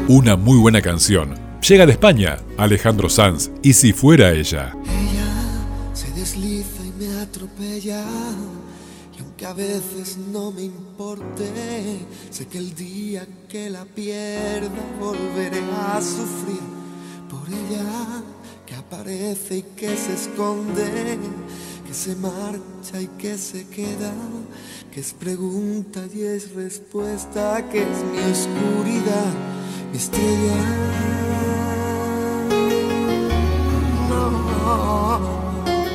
Una muy buena canción. Llega de España, Alejandro Sanz, y si fuera ella. Ella se desliza y me atropella, y aunque a veces no me importe, sé que el día que la pierda volveré a sufrir por ella, que aparece y que se esconde, que se marcha y que se queda, que es pregunta y es respuesta, que es mi oscuridad, mi estrella. No.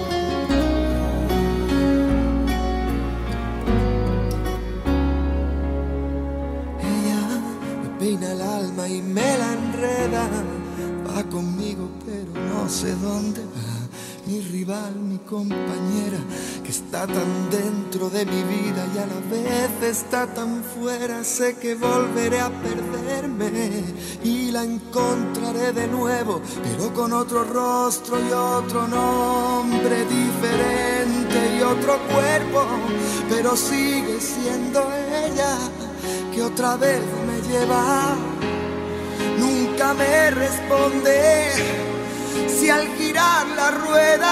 Ella me peina el alma y me la enreda, va conmigo pero no sé dónde va. Mi rival, mi compañera, que está tan dentro de mi vida y a la vez está tan fuera. Sé que volveré a perderme y la encontraré de nuevo, pero con otro rostro y otro nombre diferente y otro cuerpo, pero sigue siendo ella que otra vez me lleva. Nunca me responde si al girar la rueda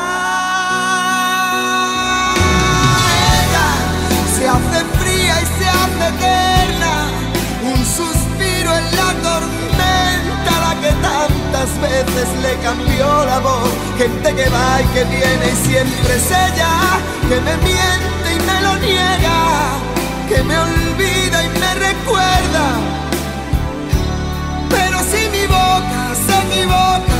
ella se hace fría y se hace eterna, un suspiro en la tormenta, la que tantas veces le cambió la voz. Gente que va y que viene y siempre es ella, que me miente y me lo niega, que me olvida y me recuerda. Pero si mi boca se equivoca,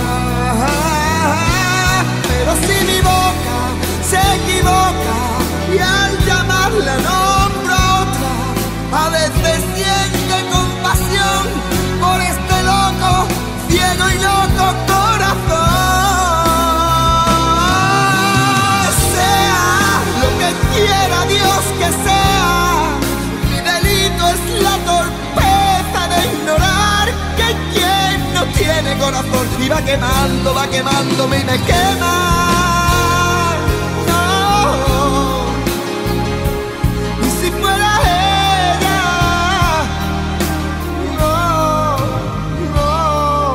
pero si mi boca se equivoca y al llamarla nombro a otra, a veces siente compasión por este loco, ciego y loco corazón. Sea lo que quiera Dios que sea, mi delito es la torpeza de ignorar que quien no tiene corazón y va quemándome y me quema. No. Y si fuera ella, no, no.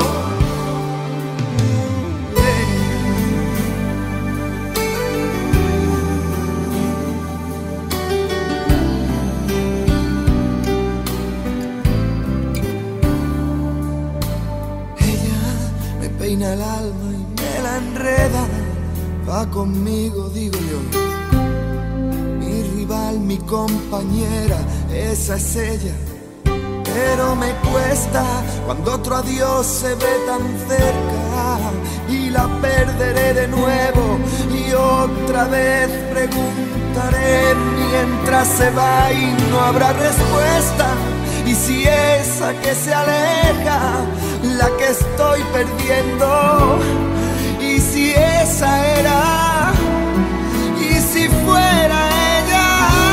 Ella me peina el alma y me la enreda, va conmigo, digo yo. Mi rival, mi compañera, esa es ella. Pero me cuesta cuando otro adiós se ve tan cerca y la perderé de nuevo y otra vez preguntaré mientras se va y no habrá respuesta. Y si esa que se aleja, la que estoy perdiendo, y si esa era, y si fuera ella,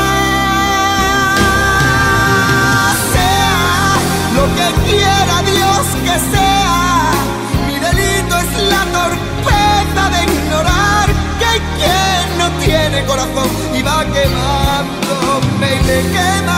sea lo que quiera Dios que sea, mi delito es la torpeza de ignorar que quien no tiene corazón y va quemándome y me quema.